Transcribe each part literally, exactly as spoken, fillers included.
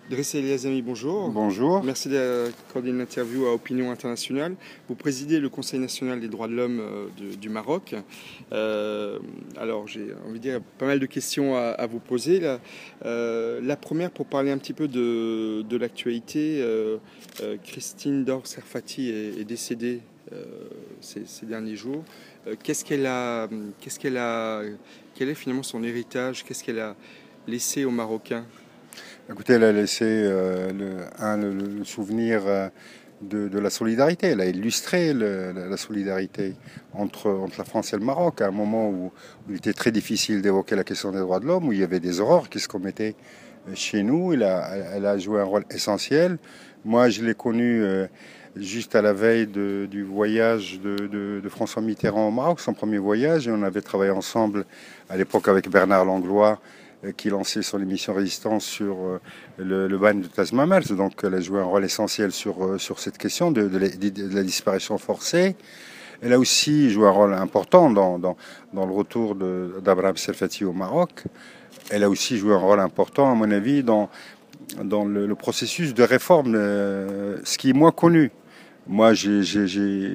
Dressa El Yazami, bonjour. Bonjour. Merci d'accorder une interview à Opinion Internationale. Vous présidez le Conseil national des droits de l'homme euh, de- du Maroc. Euh, alors, j'ai envie de dire pas mal de questions à, à vous poser. Là. Euh, la première, pour parler un petit peu de, de l'actualité, euh, euh, Christine Dor Serfati est, est décédée euh, ces, ces derniers jours. Euh, qu'est-ce qu'elle a, qu'est-ce qu'elle a, quel est finalement son héritage? Qu'est-ce qu'elle a laissé aux Marocains? Écoutez, elle a laissé euh, le, un, le, le souvenir euh, de, de la solidarité. Elle a illustré le- la, la solidarité entre, entre la France et le Maroc à un moment où, où il était très difficile d'évoquer la question des droits de l'homme, où il y avait des horreurs qui se commettaient chez nous. Elle a, elle a joué un rôle essentiel. Moi, je l'ai connue euh, juste à la veille de- du voyage de, de- de François Mitterrand au Maroc, son premier voyage, et on avait travaillé ensemble à l'époque avec Bernard Langlois, euh, qui lançait son émission Résistance sur euh, le, le ban de Tasmamers. Donc elle a joué un rôle essentiel sur, euh, sur cette question de, de la, de la disparition forcée. Elle a aussi joué un rôle important dans, dans, dans le retour d'Abraham Serfati au Maroc. Elle a aussi joué un rôle important, à mon avis, dans, dans le, le processus de réforme, euh, ce qui est moins connu. Moi, j'ai, j'ai, j'ai,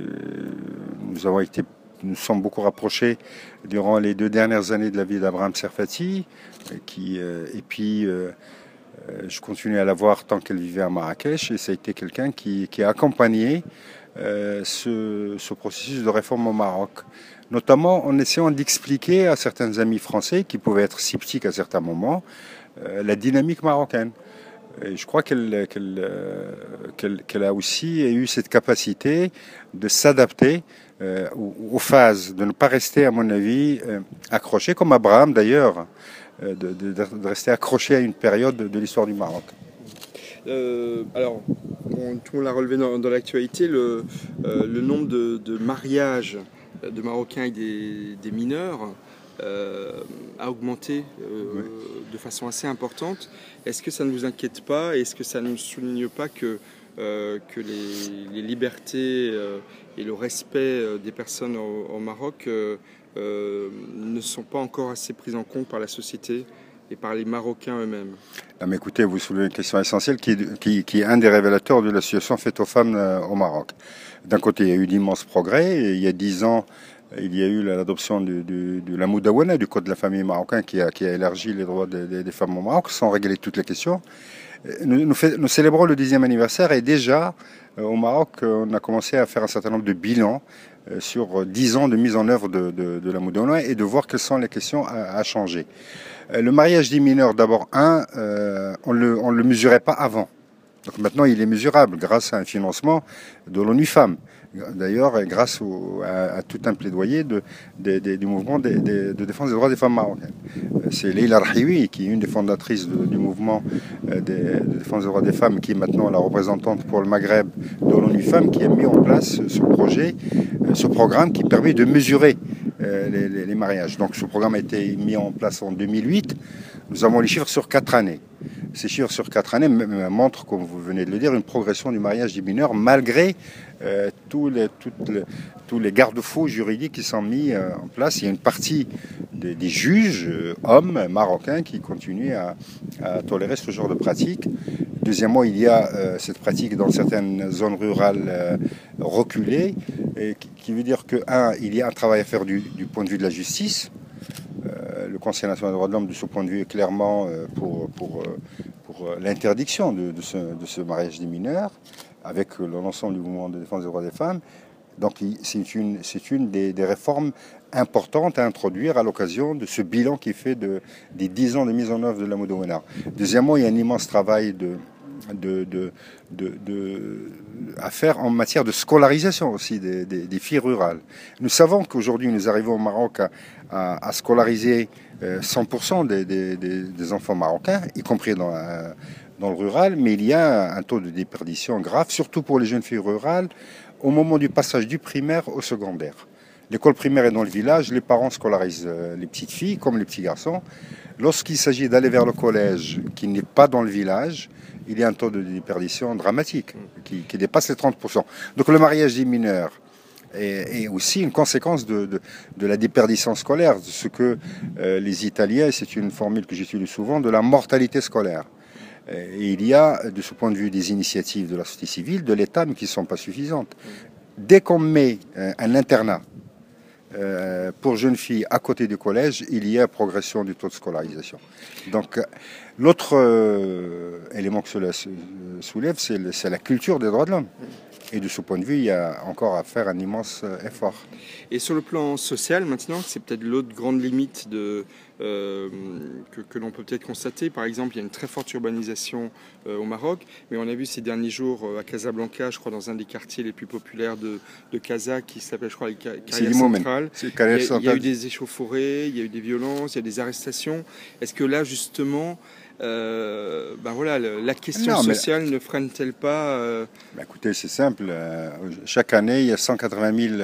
nous avons été, nous sommes beaucoup rapprochés durant les deux dernières années de la vie d'Abraham Serfati, qui, euh, et puis euh, je continue à la voir tant qu'elle vivait à Marrakech, et ça a été quelqu'un qui, qui a accompagné euh, ce, ce processus de réforme au Maroc, notamment en essayant d'expliquer à certains amis français qui pouvaient être sceptiques à certains moments euh, la dynamique marocaine. Et je crois qu'elle qu'elle, euh, qu'elle, qu'elle a aussi eu cette capacité de s'adapter euh, aux, aux phases, de ne pas rester, à mon avis, euh, accroché, comme Abraham d'ailleurs, euh, de, de, de rester accroché à une période de, de l'histoire du Maroc. Euh, alors, bon, tout le monde l'a relevé dans, dans l'actualité, le, euh, le nombre de, de mariages de Marocains avec des, des mineurs euh, a augmenté euh, Oui. de façon assez importante. Est-ce que ça ne vous inquiète pas? Est-ce que ça ne souligne pas que, euh, que les, les libertés euh, et le respect euh, des personnes au, au Maroc euh, euh, ne sont pas encore assez pris en compte par la société et par les Marocains eux-mêmes? Non, mais écoutez, vous soulevez une question essentielle qui est, qui, qui est un des révélateurs de la situation faite aux femmes euh, au Maroc. D'un côté, il y a eu d'immenses progrès. Et il y a dix ans, il y a eu l'adoption de, de, de la Moudawana, du Code de la famille marocain, qui a, qui a élargi les droits des, des, des femmes au Maroc, sans régler toutes les questions. Nous, nous, fait, nous célébrons le dixième anniversaire et déjà, euh, au Maroc, euh, on a commencé à faire un certain nombre de bilans euh, sur dix ans de mise en œuvre de, de, de la Moudawana et de voir quelles sont les questions à, à changer. Euh, le mariage des mineurs, d'abord, un, euh, on ne le, on le mesurait pas avant. Donc maintenant, il est mesurable grâce à un financement de l'ONU Femmes. D'ailleurs, grâce au, à, à tout un plaidoyer de, de, de, du mouvement de, de, de défense des droits des femmes marocaines. C'est Leila Rahiwi, qui est une des fondatrices de, du mouvement de, de défense des droits des femmes, qui est maintenant la représentante pour le Maghreb de l'ONU Femmes, qui a mis en place ce projet, ce programme qui permet de mesurer les, les, les mariages. Donc ce programme a été mis en place en deux mille huit. Nous avons les chiffres sur quatre années. Ces chiffres sur quatre années montrent, comme vous venez de le dire, une progression du mariage des mineurs malgré euh, tous les, les, tous les garde-fous juridiques qui sont mis euh, en place. Il y a une partie des, des juges, euh, hommes marocains, qui continuent à, à tolérer ce genre de pratique. Deuxièmement, il y a euh, cette pratique dans certaines zones rurales euh, reculées, et qui, qui veut dire que, un, il y a un travail à faire du, du point de vue de la justice. Euh, le Conseil national des droits de l'homme, de ce point de vue, est clairement euh, pour, pour, pour l'interdiction de, de, ce, de ce mariage des mineurs, avec l'ensemble du mouvement de défense des droits des femmes. Donc c'est une, c'est une des, des réformes importantes à introduire à l'occasion de ce bilan qui fait de, des dix ans de mise en œuvre de la Moudawana. Deuxièmement, il y a un immense travail de, de, de, de, de, à faire en matière de scolarisation aussi des, des, des filles rurales. Nous savons qu'aujourd'hui, nous arrivons au Maroc à, à, à scolariser cent pour cent des, des, des enfants marocains, y compris dans, dans le rural, mais il y a un taux de déperdition grave, surtout pour les jeunes filles rurales, au moment du passage du primaire au secondaire. L'école primaire est dans le village, les parents scolarisent les petites filles comme les petits garçons. Lorsqu'il s'agit d'aller vers le collège, qui n'est pas dans le village, il y a un taux de déperdition dramatique, qui, qui dépasse les trente pour cent. Donc le mariage des mineurs est, est aussi une conséquence de, de, de la déperdition scolaire, de ce que euh, les Italiens, c'est une formule que j'utilise souvent, de la mortalité scolaire. Et il y a, de ce point de vue, des initiatives de la société civile, de l'État, mais qui ne sont pas suffisantes. Dès qu'on met un internat euh, pour jeunes filles à côté du collège, il y a progression du taux de scolarisation. Donc, l'autre euh, élément que cela soulève, c'est la culture des droits de l'homme. Et de ce point de vue, il y a encore à faire un immense effort. Et sur le plan social, maintenant, c'est peut-être l'autre grande limite de, euh, que, que l'on peut peut-être constater. Par exemple, il y a une très forte urbanisation euh, au Maroc, mais on a vu ces derniers jours euh, à Casablanca, je crois, dans un des quartiers les plus populaires de, de Casa, qui s'appelle, je crois, la Carrière Centrale. Il y, a, il y a eu des échauffourées, il y a eu des violences, il y a des arrestations. Est-ce que là, justement... Euh, ben voilà, la question non, sociale ne freine-t-elle pas euh... ben Écoutez, c'est simple. Euh, chaque année, il y a cent quatre-vingt mille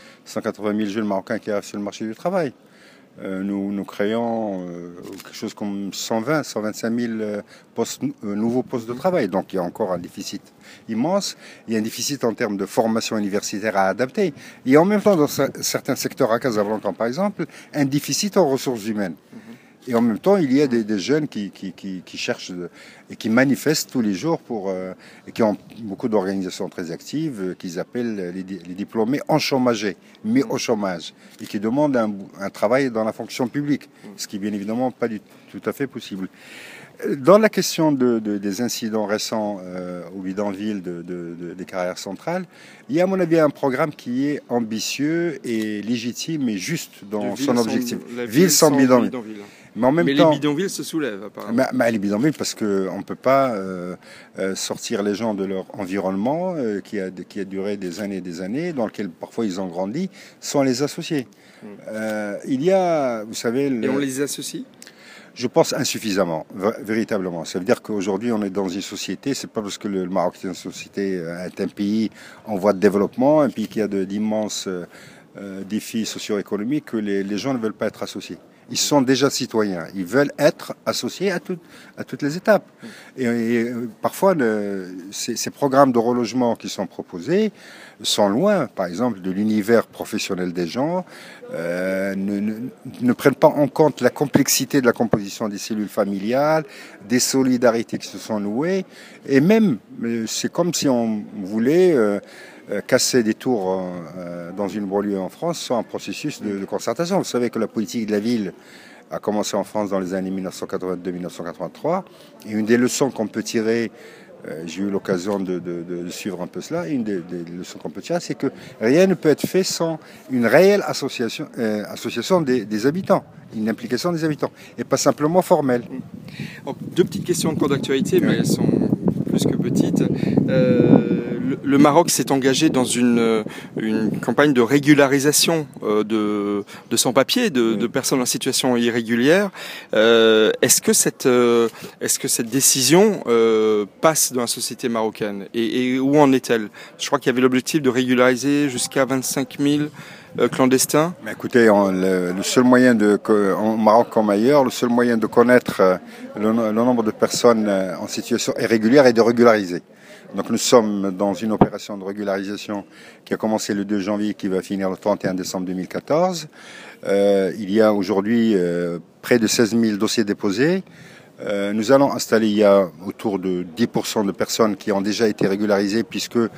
jeunes Marocains qui arrivent sur le marché du travail. Euh, nous, nous créons euh, quelque chose comme cent vingt, cent vingt-cinq mille postes, euh, nouveaux postes de travail. Donc il y a encore un déficit immense. Il y a un déficit en termes de formation universitaire à adapter. Il y a en même temps, dans certains secteurs à Casablanca, par exemple, un déficit en ressources humaines. Et en même temps, il y a des, des jeunes qui, qui, qui, qui cherchent de, et qui manifestent tous les jours pour, euh, et qui ont beaucoup d'organisations très actives, euh, qu'ils appellent les, les diplômés enchômagés, mis au chômage, et qui demandent un, un travail dans la fonction publique, ce qui est bien évidemment pas du, tout à fait possible. Dans la question de, de, des incidents récents euh, au bidonville de, de, de, des carrières centrales, il y a à mon avis un programme qui est ambitieux et légitime et juste dans son objectif. Ville, ville sans, sans bidonville. bidonville. Mais, en même mais temps, les bidonvilles se soulèvent apparemment. Mais, mais les bidonvilles parce qu'on ne peut pas euh, euh, sortir les gens de leur environnement euh, qui, a, qui a duré des années et des années, dans lequel parfois ils ont grandi, sans les associer. Hum. Euh, il y a, vous savez... Le... Et on les associe ? Je pense insuffisamment, véritablement. Ça veut dire qu'aujourd'hui, on est dans une société, c'est pas parce que le Maroc est une société, est un pays en voie de développement, un pays qui a d'immenses euh, défis socio-économiques, que les, les gens ne veulent pas être associés. Ils sont déjà citoyens, ils veulent être associés à, tout, à toutes les étapes. Et, et parfois, le, ces, ces programmes de relogement qui sont proposés sont loin, par exemple, de l'univers professionnel des gens, euh, ne, ne, ne prennent pas en compte la complexité de la composition des cellules familiales, des solidarités qui se sont nouées, et même, c'est comme si on voulait... Euh, casser des tours euh, dans une banlieue en France sans un processus de, de concertation. Vous savez que la politique de la ville a commencé en France dans les années mille neuf cent quatre-vingt-deux mille neuf cent quatre-vingt-trois. Et une des leçons qu'on peut tirer, euh, j'ai eu l'occasion de, de, de suivre un peu cela, une des, des leçons qu'on peut tirer, c'est que rien ne peut être fait sans une réelle association, euh, association des, des habitants, une implication des habitants, et pas simplement formelle. Alors, deux petites questions encore d'actualité, mais elles sont plus que petites. Euh, le, le Maroc s'est engagé dans une, une campagne de régularisation euh, de, de sans-papiers, de, de personnes en situation irrégulière. Euh, est-ce que cette, euh, est-ce que cette décision euh, passe dans la société marocaine et, et où en est-elle? Je crois qu'il y avait l'objectif de régulariser jusqu'à vingt-cinq mille Euh, clandestins. Mais écoutez, on, le, le seul moyen de, en Maroc comme ailleurs, le seul moyen de connaître euh, le, le nombre de personnes euh, en situation irrégulière est de régulariser. Donc nous sommes dans une opération de régularisation qui a commencé le deux janvier, qui va finir le trente et un décembre deux mille quatorze. Euh, il y a aujourd'hui euh, près de seize mille dossiers déposés. Euh, nous allons installer, il y a autour de dix pour cent de personnes qui ont déjà été régularisées, puisque euh,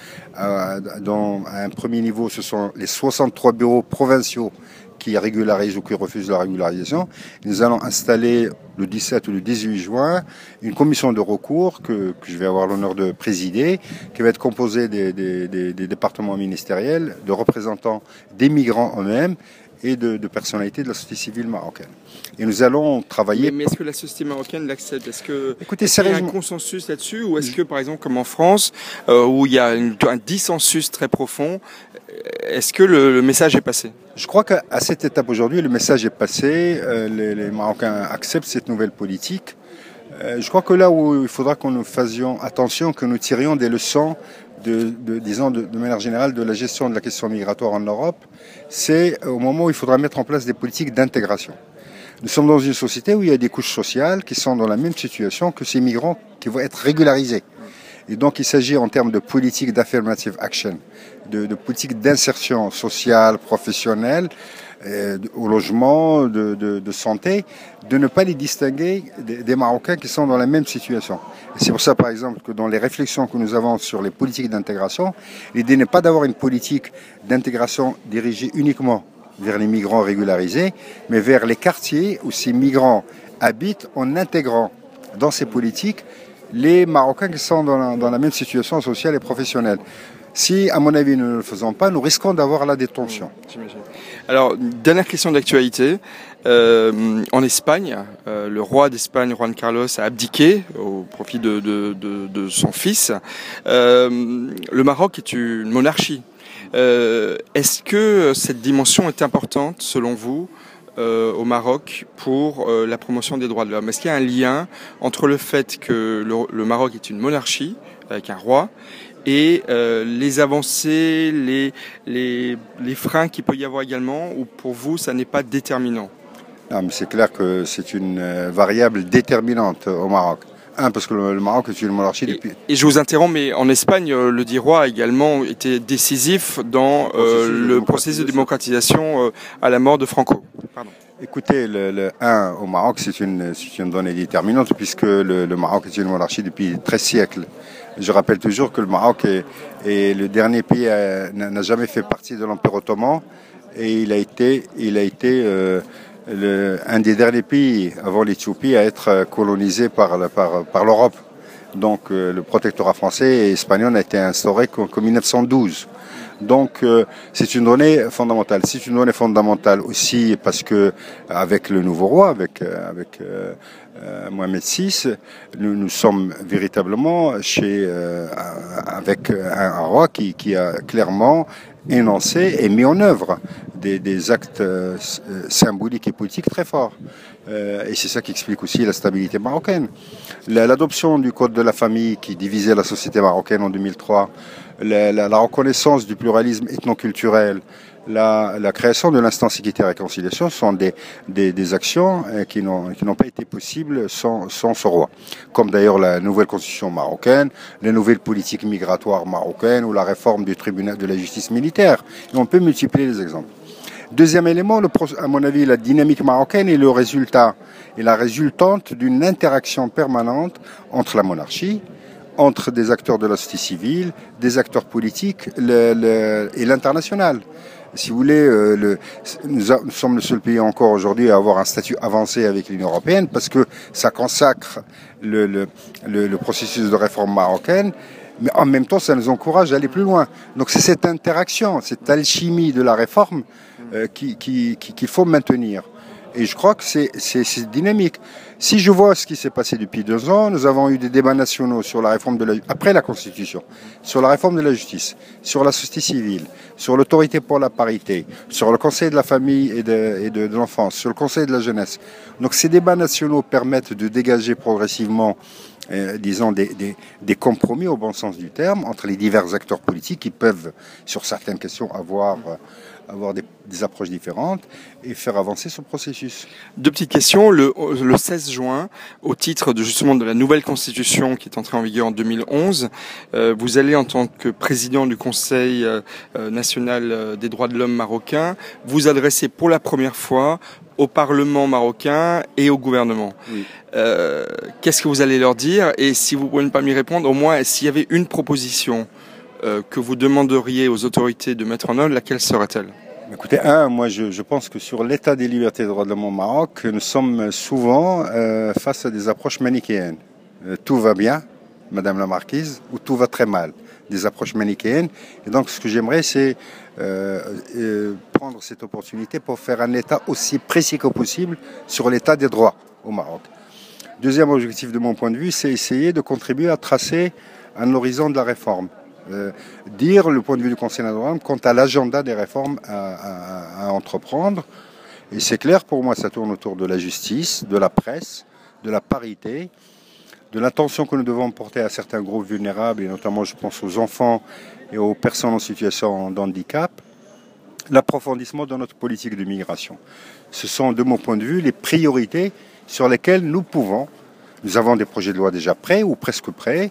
dans à un premier niveau, ce sont les soixante-trois bureaux provinciaux qui régularisent ou qui refusent la régularisation. Nous allons installer le dix-sept ou le dix-huit juin une commission de recours que, que je vais avoir l'honneur de présider, qui va être composée des, des, des, des départements ministériels, de représentants des migrants eux-mêmes et de, de personnalités de la société civile marocaine. Et nous allons travailler... Mais, mais est-ce que la société marocaine l'accepte? Est-ce que Écoutez, est-ce qu'il y a un consensus là-dessus? Ou est-ce que, par exemple, comme en France, euh, où il y a une, un dissensus très profond, est-ce que le, le message est passé? Je crois qu'à cette étape aujourd'hui, le message est passé. Euh, les, les Marocains acceptent cette nouvelle politique. Euh, je crois que là où il faudra que nous fassions attention, que nous tirions des leçons De, de, disons de, de manière générale, de la gestion de la question migratoire en Europe, c'est au moment où il faudra mettre en place des politiques d'intégration. Nous sommes dans une société où il y a des couches sociales qui sont dans la même situation que ces migrants qui vont être régularisés. Et donc il s'agit en termes de politique d'affirmative action, de, de politique d'insertion sociale, professionnelle, euh, au logement, de, de, de santé, de ne pas les distinguer des, des Marocains qui sont dans la même situation. Et c'est pour ça par exemple que dans les réflexions que nous avons sur les politiques d'intégration, l'idée n'est pas d'avoir une politique d'intégration dirigée uniquement vers les migrants régularisés, mais vers les quartiers où ces migrants habitent en intégrant dans ces politiques les Marocains qui sont dans la, dans la même situation sociale et professionnelle. Si, à mon avis, nous ne le faisons pas, nous risquons d'avoir la détention. J'imagine. Alors, dernière question d'actualité. Euh, en Espagne, euh, le roi d'Espagne, Juan Carlos, a abdiqué au profit de, de, de, de son fils. Euh, le Maroc est une monarchie. Euh, est-ce que cette dimension est importante, selon vous, euh, au Maroc pour euh, la promotion des droits de l'homme? Est-ce qu'il y a un lien entre le fait que le, le Maroc est une monarchie, avec un roi, et euh, les avancées, les, les, les freins qu'il peut y avoir également, ou pour vous, ça n'est pas déterminant? Non, mais c'est clair que c'est une euh, variable déterminante au Maroc. Un, parce que le, le Maroc est une monarchie depuis... Et, et je vous interromps, mais en Espagne, le dit roi a également été décisif dans euh, le processus de démocratisation euh, à la mort de Franco. Pardon. Écoutez, le, le un, au Maroc, c'est une, c'est une donnée déterminante, puisque le, le Maroc est une monarchie depuis treize siècles. Je rappelle toujours que le Maroc est, est le dernier pays, à, n'a jamais fait partie de l'Empire ottoman, et il a été... Il a été euh, Le, un des derniers pays avant l'Éthiopie à être colonisé par, par, par l'Europe. Donc euh, le protectorat français et espagnol a été instauré qu'en mille neuf cent douze. Donc euh, c'est une donnée fondamentale. C'est une donnée fondamentale aussi parce que avec le nouveau roi, avec, avec euh, euh, Mohamed six, nous, nous sommes véritablement chez, euh, avec un, un roi qui, qui a clairement énoncé et mis en œuvre des, des actes euh, symboliques et politiques très forts. Euh, et c'est ça qui explique aussi la stabilité marocaine. L'adoption du Code de la famille qui divisait la société marocaine en deux mille trois, la, la, la reconnaissance du pluralisme ethnoculturel, la, la création de l'instance équité et réconciliation sont des, des, des actions qui n'ont, qui n'ont pas été possibles sans, sans ce roi. Comme d'ailleurs la nouvelle constitution marocaine, les nouvelles politiques migratoires marocaines ou la réforme du tribunal de la justice militaire. Et on peut multiplier les exemples. Deuxième élément, le, à mon avis, la dynamique marocaine est le résultat et la résultante d'une interaction permanente entre la monarchie, entre des acteurs de la société civile, des acteurs politiques le, le, et l'international. Si vous voulez, euh, le, nous, a, nous sommes le seul pays encore aujourd'hui à avoir un statut avancé avec l'Union européenne parce que ça consacre le, le, le, le processus de réforme marocaine, mais en même temps, ça nous encourage à aller plus loin. Donc c'est cette interaction, cette alchimie de la réforme euh, qui, qui, qui, qu'il faut maintenir. Et je crois que c'est, c'est, c'est dynamique. Si je vois ce qui s'est passé depuis deux ans, nous avons eu des débats nationaux sur la réforme de la, après la Constitution, sur la réforme de la justice, sur la société civile, sur l'autorité pour la parité, sur le Conseil de la famille et de, et de, de l'enfance, sur le Conseil de la jeunesse. Donc ces débats nationaux permettent de dégager progressivement, euh, disons, des, des, des compromis au bon sens du terme entre les divers acteurs politiques qui peuvent, sur certaines questions, avoir... Euh, avoir des, des approches différentes et faire avancer ce processus. Deux petites questions. Le, le seize juin, au titre de justement de la nouvelle constitution qui est entrée en vigueur en deux mille onze, euh, vous allez en tant que président du Conseil euh, national des droits de l'homme marocain vous adresser pour la première fois au Parlement marocain et au gouvernement. Oui. Euh, qu'est-ce que vous allez leur dire? Et si vous pouvez ne pas m'y répondre, au moins s'il y avait une proposition Euh, que vous demanderiez aux autorités de mettre en œuvre, laquelle serait-elle? Écoutez, un, moi je, je pense que sur l'état des libertés et des droits de l'homme au Maroc, nous sommes souvent euh, face à des approches manichéennes. Euh, tout va bien, Madame la Marquise, ou tout va très mal. Des approches manichéennes. Et donc ce que j'aimerais, c'est euh, euh, prendre cette opportunité pour faire un état aussi précis que possible sur l'état des droits au Maroc. Deuxième objectif de mon point de vue, c'est essayer de contribuer à tracer un horizon de la réforme. Euh, dire le point de vue du Conseil national quant à l'agenda des réformes à, à, à entreprendre. Et c'est clair, pour moi, ça tourne autour de la justice, de la presse, de la parité, de l'attention que nous devons porter à certains groupes vulnérables, et notamment je pense aux enfants et aux personnes en situation de handicap, l'approfondissement de notre politique de migration. Ce sont, de mon point de vue, les priorités sur lesquelles nous pouvons, nous avons des projets de loi déjà prêts ou presque prêts,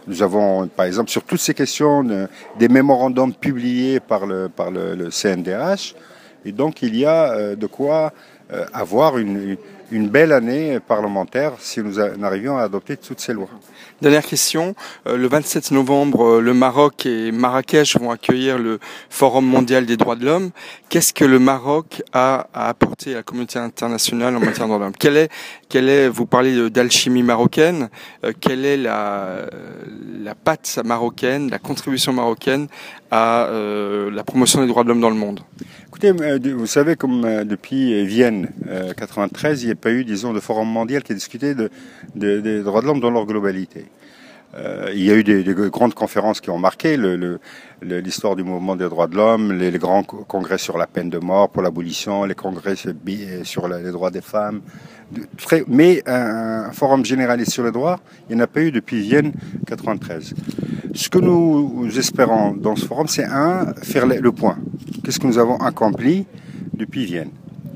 Nous avons, par exemple, sur toutes ces questions, de, des mémorandums publiés par le, par le, le C N D H. Et donc, il y a euh, de quoi euh, avoir une, une belle année parlementaire si nous a, arrivions à adopter toutes ces lois. Dernière question. Euh, le vingt-sept novembre, le Maroc et Marrakech vont accueillir le Forum mondial des droits de l'homme. Qu'est-ce que le Maroc a à apporter à la communauté internationale en matière de droits de l'homme? Quelle est, quelle est, vous parlez d'alchimie marocaine, euh, quelle est la, la patte marocaine, la contribution marocaine à euh, la promotion des droits de l'homme dans le monde? Écoutez, vous savez, comme depuis Vienne euh, quatre-vingt-treize, il n'y a pas eu, disons, de forum mondial qui a discuté de, de, des droits de l'homme dans leur globalité. Euh, il y a eu des, des grandes conférences qui ont marqué le, le, l'histoire du mouvement des droits de l'homme, les, les grands congrès sur la peine de mort pour l'abolition, les congrès sur les droits des femmes. Très, mais un, un forum généraliste sur les droits, il n'y en a pas eu depuis Vienne quatre-vingt-treize. Ce que nous espérons dans ce forum, c'est un, faire le point. Qu'est-ce que nous avons accompli depuis Vienne?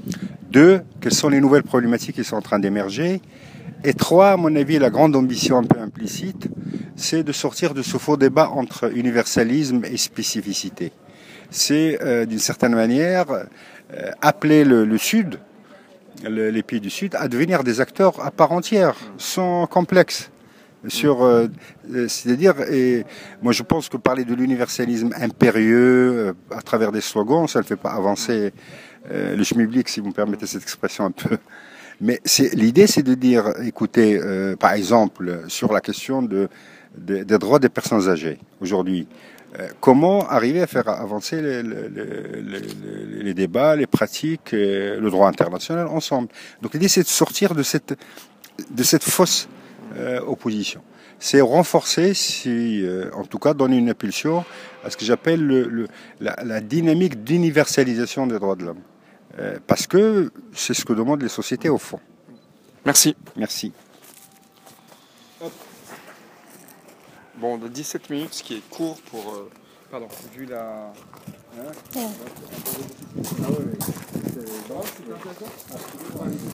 Deux, quelles sont les nouvelles problématiques qui sont en train d'émerger? Et trois, à mon avis, la grande ambition un peu implicite, c'est de sortir de ce faux débat entre universalisme et spécificité. C'est, euh, d'une certaine manière, euh, appeler le, le Sud, le, les pays du Sud, à devenir des acteurs à part entière, sans complexe. Sur, euh, c'est-à-dire, et moi je pense que parler de l'universalisme impérieux euh, à travers des slogans, ça ne fait pas avancer euh, le schmilblick, si vous me permettez cette expression un peu. Mais c'est, l'idée, c'est de dire, écoutez, euh, par exemple, sur la question de, de, des droits des personnes âgées, aujourd'hui, euh, comment arriver à faire avancer les, les, les, les débats, les pratiques, le droit international ensemble. Donc l'idée, c'est de sortir de cette, de cette fausse euh, opposition. C'est renforcer, si, euh, en tout cas, donner une impulsion à ce que j'appelle le, le, la, la dynamique d'universalisation des droits de l'homme. Euh, parce que c'est ce que demandent les sociétés au fond. Merci. Merci. Hop. Bon, de dix-sept minutes, ce qui est court pour... Euh, pardon, vu la... Hein ouais. Ah ouais, c'est...